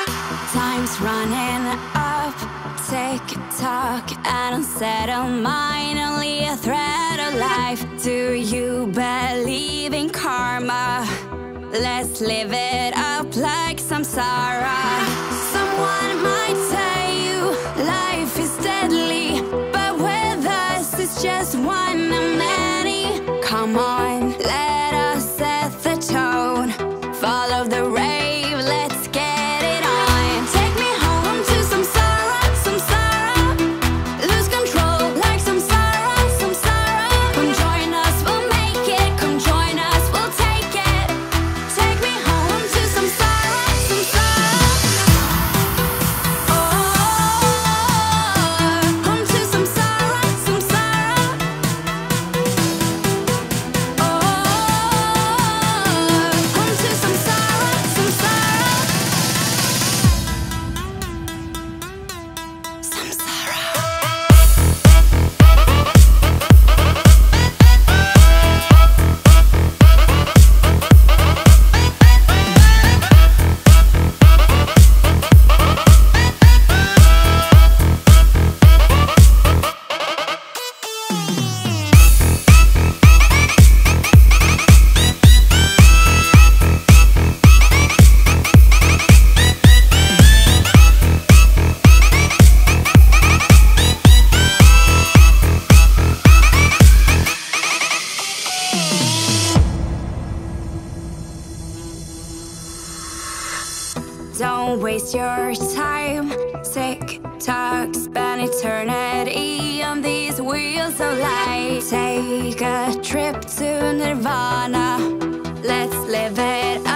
Time's running up, tick-tock, an unsettled mind, only a thread of life. Do you believe in karma? Let's live it up like samsara. Someone might tell you life is deadly, but with us it's just one of many. Come on, let us set the tone. Follow the rave, let's get it on. Take me home to samsara, samsara. Lose control like samsara, samsara. Come join us, we'll make it. Come join us, we'll take it. Take me home to samsara, samsara. Oh, home to samsara, samsara. Oh, home to samsara, samsara. Samsara. Don't waste your time. Tick-tock, spend eternity on these wheels of life. Take a trip to Nirvana. Let's live it